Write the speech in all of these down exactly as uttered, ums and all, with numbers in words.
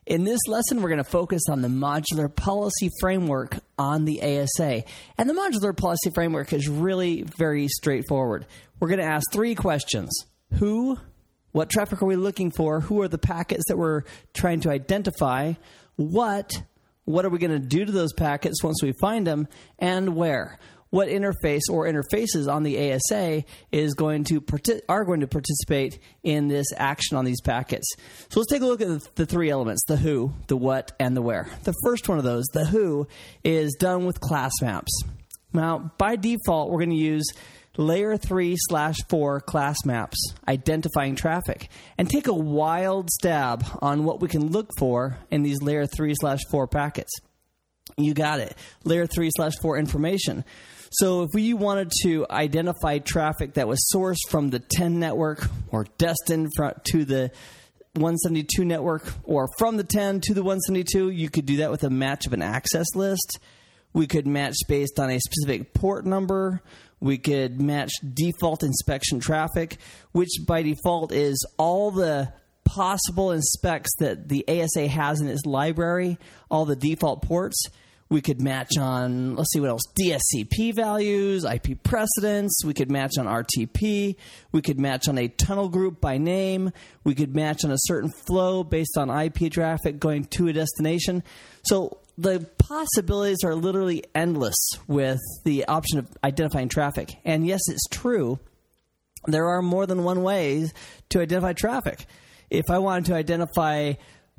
In this lesson, we're going to focus on the modular policy framework on the A S A. And the modular policy framework is really very straightforward. We're going to ask three questions. Who? What traffic are we looking for? Who are the packets that we're trying to identify? What? What are we going to do to those packets once we find them? And where? What interface or interfaces on the A S A is going to partic- are going to participate in this action on these packets. So let's take a look at the, the three elements, the who, the what, and the where. The first one of those, the who, is done with class maps. Now, by default, we're going to use layer three slash four class maps, identifying traffic, and take a wild stab on what we can look for in these layer three slash four packets. You got it. Layer three slash four information. So if we wanted to identify traffic that was sourced from the ten network or destined to the one seventy-two network or from the ten to the one seventy-two, you could do that with a match of an access list. We could match based on a specific port number. We could match default inspection traffic, which by default is all the possible inspects that the A S A has in its library, all the default ports. We could match on, let's see what else, D S C P values, I P precedents. We could match on R T P. We could match on a tunnel group by name. We could match on a certain flow based on I P traffic going to a destination. So the possibilities are literally endless with the option of identifying traffic. And yes, it's true. There are more than one way to identify traffic. If I wanted to identify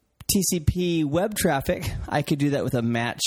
T C P web traffic, I could do that with a match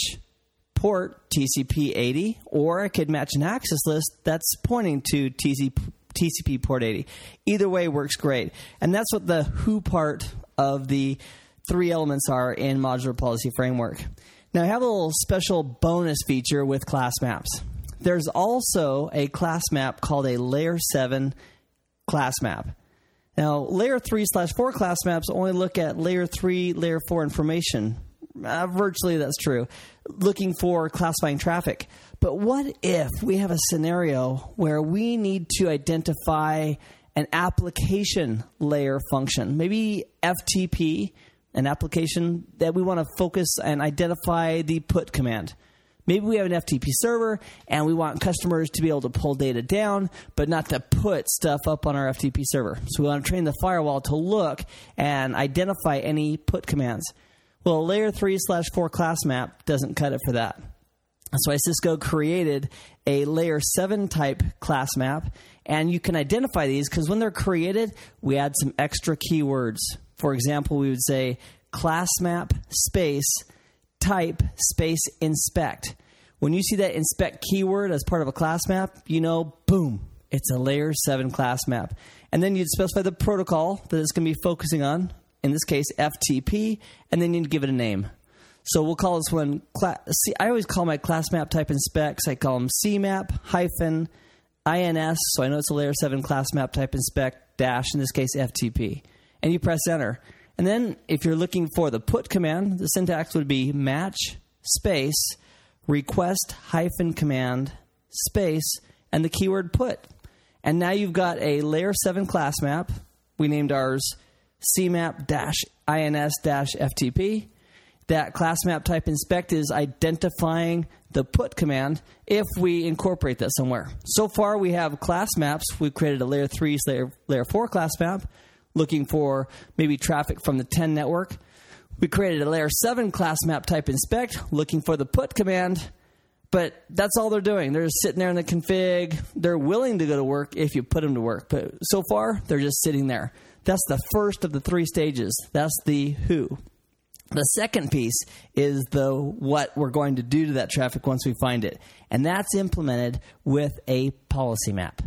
port T C P eighty, or I could match an access list that's pointing to T C P port eighty. Either way works great. And that's what the who part of the three elements are in Modular Policy Framework. Now, I have a little special bonus feature with class maps. There's also a class map called a Layer seven class map. Now, Layer three slash four class maps only look at Layer three, Layer four information. Uh, virtually, that's true. Looking for classifying traffic. But what if we have a scenario where we need to identify an application layer function, maybe F T P, an application that we want to focus and identify the put command. Maybe we have an F T P server and we want customers to be able to pull data down, but not to put stuff up on our F T P server. So we want to train the firewall to look and identify any put commands. Well, a layer three slash four class map doesn't cut it for that. That's why Cisco created a layer seven type class map, and you can identify these because when they're created, we add some extra keywords. For example, we would say class map space type space inspect. When you see that inspect keyword as part of a class map, you know, boom, it's a layer seven class map. And then you'd specify the protocol that it's going to be focusing on, in this case, F T P, and then you'd give it a name. So we'll call this one, class, see, I always call my class map type inspects, I call them C map hyphen I N S, so I know it's a layer seven class map type inspect dash, in this case, F T P. And you press enter. And then if you're looking for the put command, the syntax would be match space request hyphen command space and the keyword put. And now you've got a layer seven class map. We named ours C map dash I N S dash F T P. That class map type inspect is identifying the put command if we incorporate that somewhere. So far we have class maps. We've created a layer three, layer, layer four class map, looking for maybe traffic from the ten network. We created a layer seven class map type inspect, looking for the put command, but that's all they're doing. They're just sitting there in the config. They're willing to go to work if you put them to work, but so far they're just sitting there. That's the first of the three stages. That's the who. The second piece is the what we're going to do to that traffic once we find it, and that's implemented with a policy map.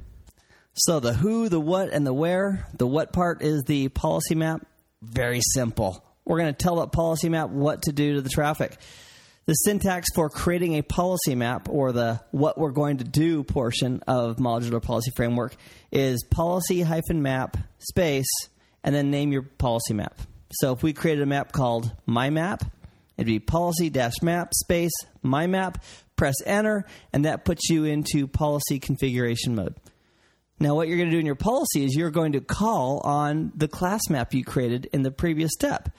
So the who, the what, and the where. The what part is the policy map. Very simple. We're going to tell that policy map what to do to the traffic. The syntax for creating a policy map, or the what we're going to do portion of Modular Policy Framework, is policy-map space, and then name your policy map. So if we created a map called My Map, it'd be policy-map space My Map, press enter, and that puts you into policy configuration mode. Now, what you're going to do in your policy is you're going to call on the class map you created in the previous step.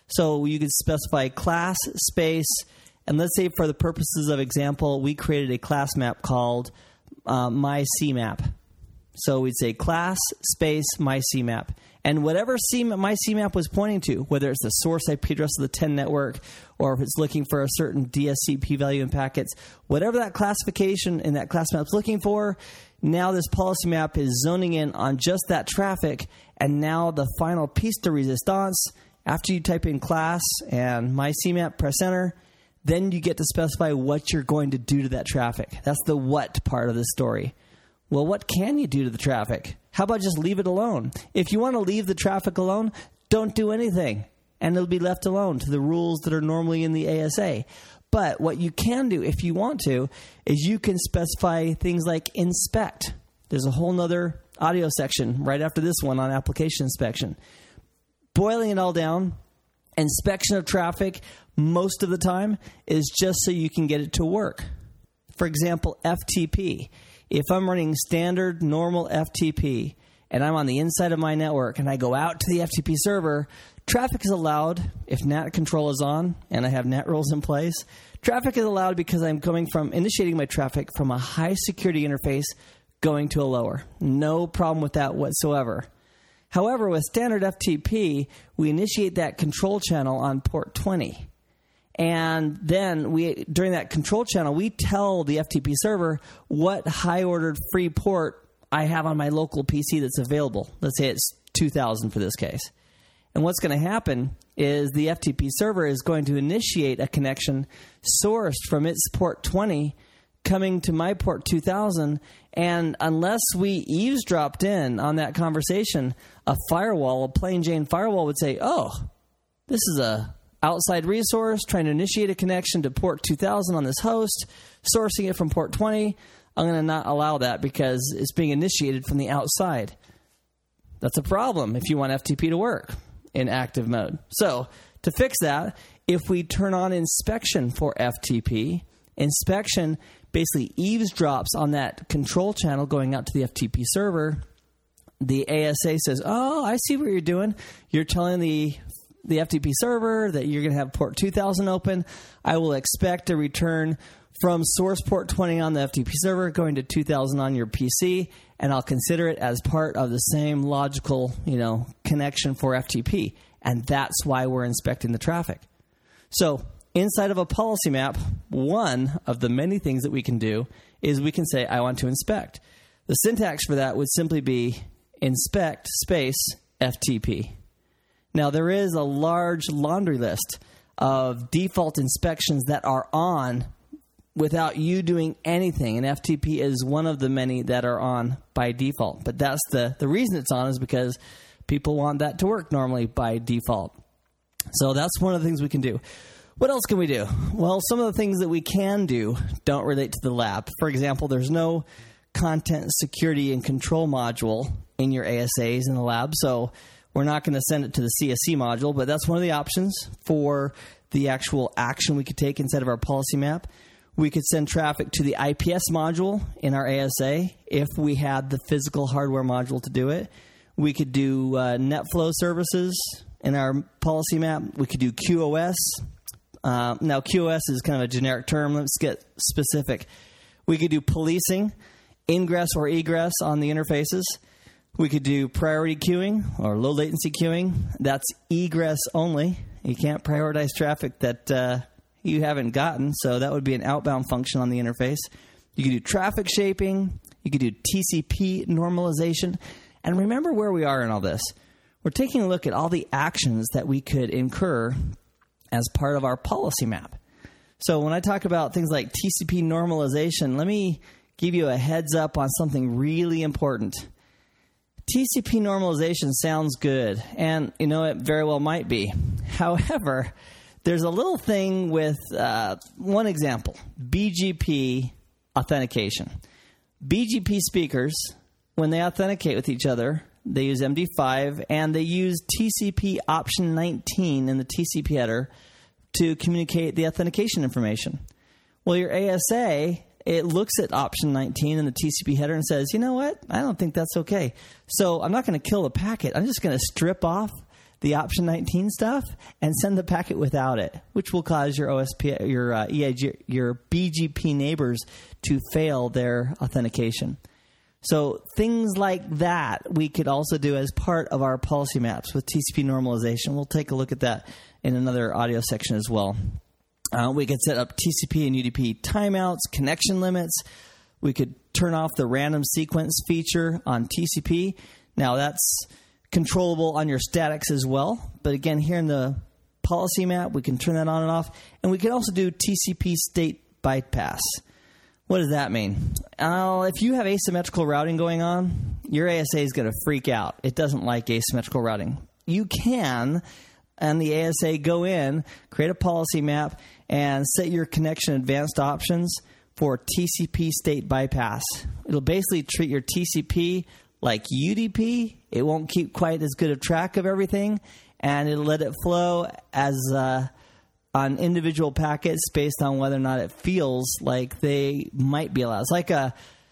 So you could specify class, space, and let's say for the purposes of example, we created a class map called uh, myCmap. So we'd say class, space, myCmap. And whatever C, myCmap was pointing to, whether it's the source I P address of the ten network or if it's looking for a certain D S C P value in packets, whatever that classification in that class map is looking for, now this policy map is zoning in on just that traffic. And now the final piece de resistance, after you type in class and myCmap, press enter, then you get to specify what you're going to do to that traffic. That's the what part of the story. Well, what can you do to the traffic? How about just leave it alone? If you want to leave the traffic alone, don't do anything, and it'll be left alone to the rules that are normally in the A S A. But what you can do, if you want to, is you can specify things like inspect. There's a whole nother audio section right after this one on application inspection. Boiling it all down, inspection of traffic most of the time is just so you can get it to work. For example, F T P. If I'm running standard, normal F T P, and I'm on the inside of my network, and I go out to the F T P server, traffic is allowed if N A T control is on, and I have N A T rules in place. Traffic is allowed because I'm coming from, initiating my traffic from a high security interface going to a lower. No problem with that whatsoever. However, with standard F T P, we initiate that control channel on port twenty. And then we, during that control channel, we tell the F T P server what high-ordered free port I have on my local P C that's available. Let's say it's two thousand for this case. And what's going to happen is the F T P server is going to initiate a connection sourced from its port twenty coming to my port two thousand. And unless we eavesdropped in on that conversation, a firewall, a plain Jane firewall would say, oh, this is a outside resource trying to initiate a connection to port two thousand on this host, sourcing it from port twenty. I'm going to not allow that because it's being initiated from the outside. That's a problem if you want F T P to work in active mode. So to fix that, if we turn on inspection for F T P, inspection basically eavesdrops on that control channel going out to the F T P server. The A S A says, oh, I see what you're doing. You're telling the the F T P server that you're going to have port two thousand open. I will expect a return from source port twenty on the F T P server going to two thousand on your P C, and I'll consider it as part of the same logical, you know, connection for F T P. And that's why we're inspecting the traffic. So inside of a policy map, one of the many things that we can do is we can say, I want to inspect. The syntax for that would simply be inspect space F T P. Now, there is a large laundry list of default inspections that are on without you doing anything, and F T P is one of the many that are on by default. But that's the, the reason it's on is because people want that to work normally by default. So that's one of the things we can do. What else can we do? Well, some of the things that we can do don't relate to the lab. For example, there's no content security and control module in your A S As in the lab, so we're not going to send it to the C S C module, but that's one of the options for the actual action we could take inside of our policy map. We could send traffic to the I P S module in our A S A if we had the physical hardware module to do it. We could do uh, NetFlow services in our policy map. We could do Q O S. Uh, now, Q O S is kind of a generic term. Let's get specific. We could do policing, ingress or egress on the interfaces. We could do priority queuing or low latency queuing. That's egress only. You can't prioritize traffic that uh, you haven't gotten, so that would be an outbound function on the interface. You could do traffic shaping. You could do T C P normalization. And remember where we are in all this. We're taking a look at all the actions that we could incur as part of our policy map. So when I talk about things like T C P normalization, let me give you a heads up on something really important. T C P normalization sounds good, and you know it very well might be. However, there's a little thing with uh, one example, B G P authentication. B G P speakers, when they authenticate with each other, they use M D five, and they use T C P option nineteen in the T C P header to communicate the authentication information. Well, your A S A, it looks at option nineteen in the T C P header and says, you know what? I don't think that's okay. So I'm not going to kill the packet. I'm just going to strip off the option nineteen stuff and send the packet without it, which will cause your O S P, your uh, E I G, your B G P neighbors to fail their authentication. So things like that we could also do as part of our policy maps with T C P normalization. We'll take a look at that in another audio section as well. Uh, we could set up T C P and U D P timeouts, connection limits. We could turn off the random sequence feature on T C P. Now that's controllable on your statics as well. But again, here in the policy map, we can turn that on and off. And we can also do T C P state bypass. What does that mean? Uh, if you have asymmetrical routing going on, your A S A is going to freak out. It doesn't like asymmetrical routing. You can, on the A S A, go in, create a policy map, and set your connection advanced options for T C P state bypass. It'll basically treat your T C P like U D P. It won't keep quite as good a track of everything, and it'll let it flow as uh, on individual packets based on whether or not it feels like they might be allowed. It's like a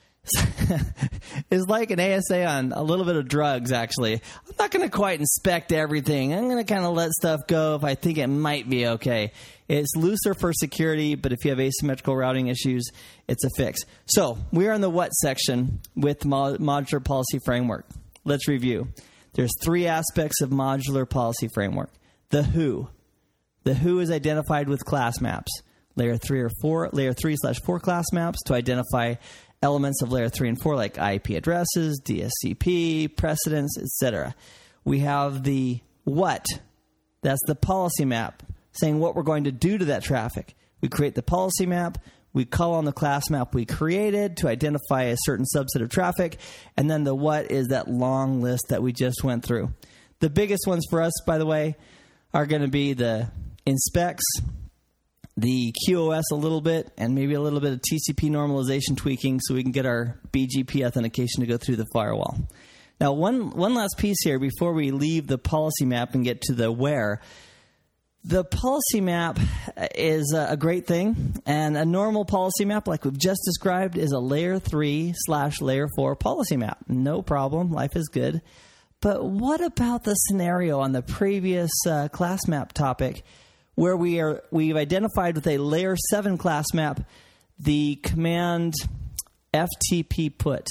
it's like an A S A on a little bit of drugs, actually. I'm not going to quite inspect everything. I'm going to kind of let stuff go if I think it might be okay. It's looser for security, but if you have asymmetrical routing issues, it's a fix. So we are in the what section with mod- modular policy framework. Let's review. There's three aspects of modular policy framework. The who. The who is identified with class maps. Layer three or four, layer three slash four class maps to identify elements of layer three and four like I P addresses, D S C P, precedents, et cetera. We have the what. That's the policy map, saying what we're going to do to that traffic. We create the policy map. We call on the class map we created to identify a certain subset of traffic. And then the what is that long list that we just went through. The biggest ones for us, by the way, are going to be the inspects, the Q O S a little bit, and maybe a little bit of T C P normalization tweaking so we can get our B G P authentication to go through the firewall. Now, one, one last piece here before we leave the policy map and get to the where. The policy map is a great thing, and a normal policy map, like we've just described, is a layer three slash layer four policy map. No problem. Life is good. But what about the scenario on the previous uh, class map topic where we are, we've identified with a layer seven class map the command F T P put?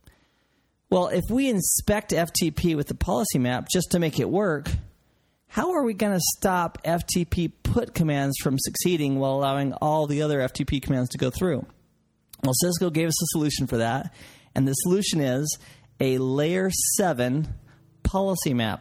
Well, if we inspect F T P with the policy map just to make it work, how are we going to stop F T P put commands from succeeding while allowing all the other F T P commands to go through? Well, Cisco gave us a solution for that, and the solution is a layer seven policy map.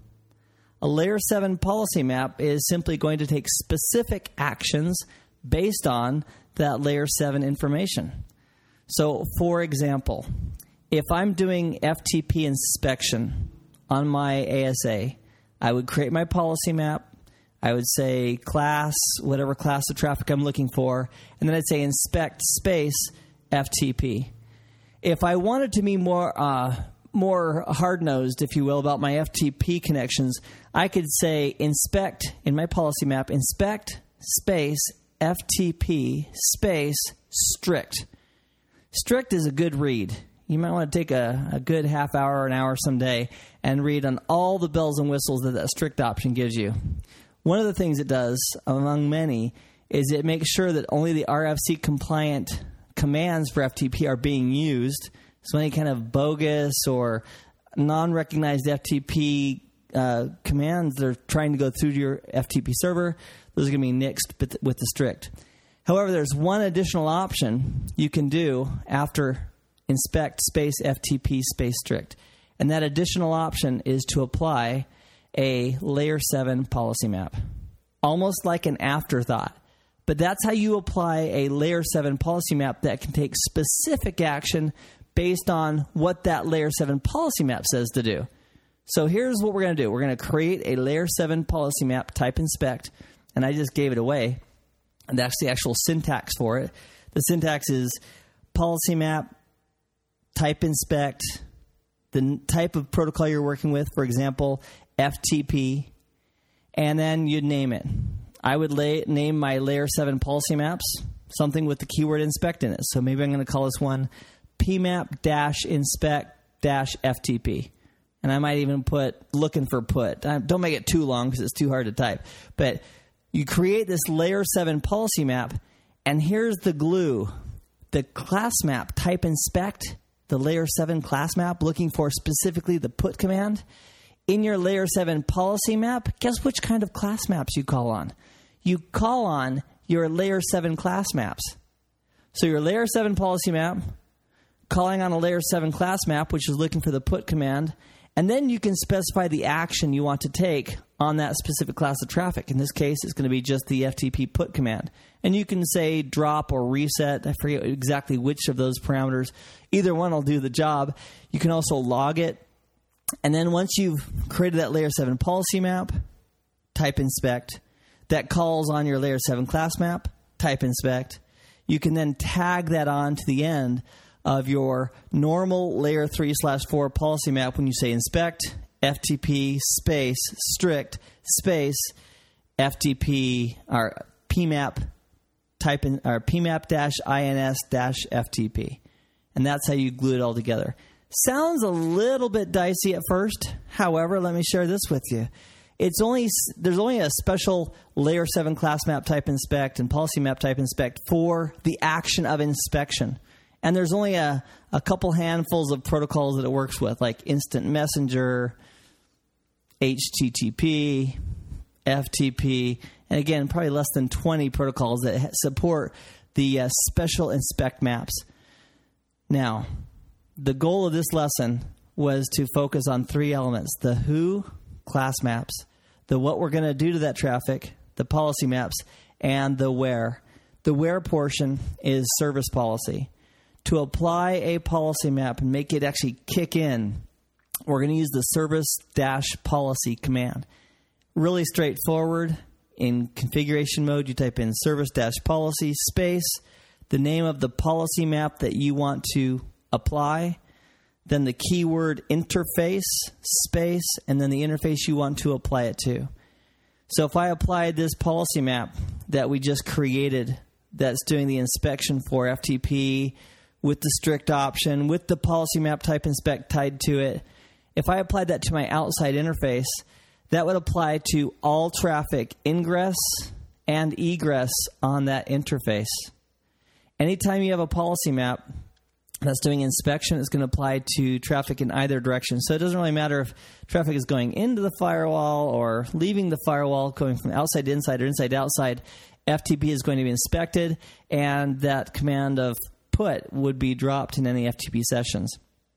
A layer seven policy map is simply going to take specific actions based on that layer seven information. So, for example, if I'm doing F T P inspection on my A S A, I would create my policy map. I would say class, whatever class of traffic I'm looking for, and then I'd say inspect space F T P. If I wanted to be more uh, more hard-nosed, if you will, about my F T P connections, I could say inspect, in my policy map, inspect space F T P space strict. Strict is a good read. You might want to take a, a good half hour or an hour someday and read on all the bells and whistles that that strict option gives you. One of the things it does, among many, is it makes sure that only the R F C compliant commands for F T P are being used. So any kind of bogus or non-recognized F T P uh, commands that are trying to go through to your F T P server, those are going to be nixed with the strict. However, there's one additional option you can do after inspect space F T P space strict. And that additional option is to apply a layer seven policy map. Almost like an afterthought. But that's how you apply a layer seven policy map that can take specific action based on what that layer seven policy map says to do. So here's what we're going to do. We're going to create a layer seven policy map, type inspect, and I just gave it away. And that's the actual syntax for it. The syntax is policy map, type inspect, the type of protocol you're working with, for example, F T P, and then you'd name it. I would lay, name my layer seven policy maps something with the keyword inspect in it. So maybe I'm going to call this one P map dash inspect dash F T P. And I might even put looking for put. Don't make it too long because it's too hard to type. But you create this layer seven policy map, and here's the glue. The class map, type inspect, the layer seven class map, looking for specifically the put command. In your layer seven policy map, guess which kind of class maps you call on? You call on your layer seven class maps. So your layer seven policy map, calling on a layer seven class map, which is looking for the put command, and then you can specify the action you want to take on that specific class of traffic. In this case, it's going to be just the F T P put command. And you can say drop or reset. I forget exactly which of those parameters. Either one will do the job. You can also log it. And then once you've created that layer seven policy map, type inspect. That calls on your layer seven class map, type inspect. You can then tag that on to the end of your normal layer three slash four policy map when you say inspect, F T P space strict space F T P or P map type in or P map dash ins dash F T P. And that's how you glue it all together. Sounds a little bit dicey at first. However, let me share this with you. It's only there's only a special layer seven class map type inspect and policy map type inspect for the action of inspection. And there's only a, a couple handfuls of protocols that it works with, like instant messenger, H T T P, F T P, and again, probably less than twenty protocols that support the uh, special inspect maps. Now, the goal of this lesson was to focus on three elements: the who, class maps, the what we're going to do to that traffic, the policy maps, and the where. The where portion is service policy. To apply a policy map and make it actually kick in, we're going to use the service-policy command. Really straightforward. In configuration mode, you type in service-policy space, the name of the policy map that you want to apply, then the keyword interface space, and then the interface you want to apply it to. So if I applied this policy map that we just created that's doing the inspection for F T P with the strict option, with the policy map type inspect tied to it, if I applied that to my outside interface, that would apply to all traffic ingress and egress on that interface. Anytime you have a policy map that's doing inspection, it's going to apply to traffic in either direction. So it doesn't really matter if traffic is going into the firewall or leaving the firewall, going from outside to inside or inside to outside. F T P is going to be inspected, and that command of put would be dropped in any F T P sessions.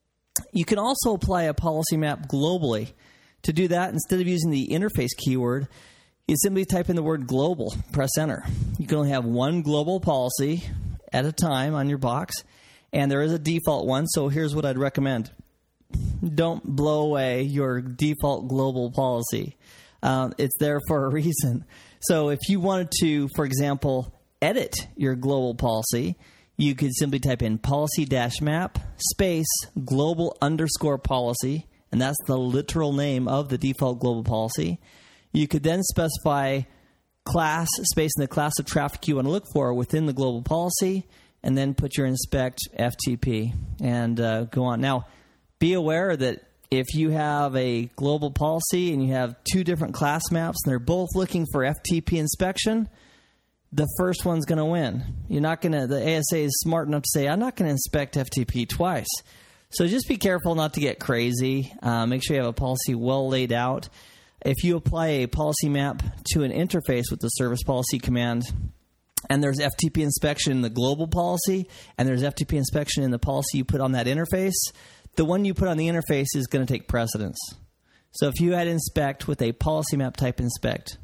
You can also apply a policy map globally. To do that, instead of using the interface keyword, you simply type in the word global, press enter. You can only have one global policy at a time on your box, and there is a default one, so here's what I'd recommend. Don't blow away your default global policy. Um, it's there for a reason. So if you wanted to, for example, edit your global policy, you could simply type in policy-map space global underscore policy, and that's the literal name of the default global policy. You could then specify class space in the class of traffic you want to look for within the global policy, and then put your inspect F T P and uh, go on. Now, be aware that if you have a global policy and you have two different class maps and they're both looking for F T P inspection, the first one's going to win. You're not going to, the A S A is smart enough to say, I'm not going to inspect F T P twice. So just be careful not to get crazy. Uh, make sure you have a policy well laid out. If you apply a policy map to an interface with the service policy command, and there's F T P inspection in the global policy, and there's F T P inspection in the policy you put on that interface, the one you put on the interface is going to take precedence. So if you had inspect with a policy map type inspect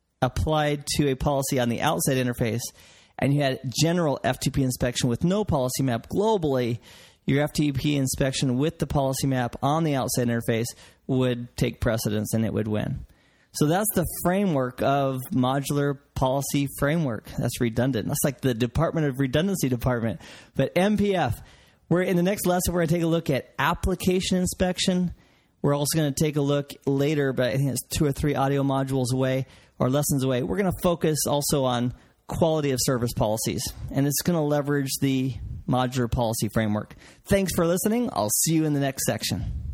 applied to a policy on the outside interface, and you had general F T P inspection with no policy map globally, your F T P inspection with the policy map on the outside interface would take precedence and it would win. So that's the framework of modular policy framework. That's redundant. That's like the Department of Redundancy department. But M P F, we're in the next lesson, we're going to take a look at application inspection. We're also going to take a look later, but I think it's two or three audio modules away or lessons away. We're going to focus also on quality of service policies, and it's going to leverage the modular policy framework. Thanks for listening. I'll see you in the next section.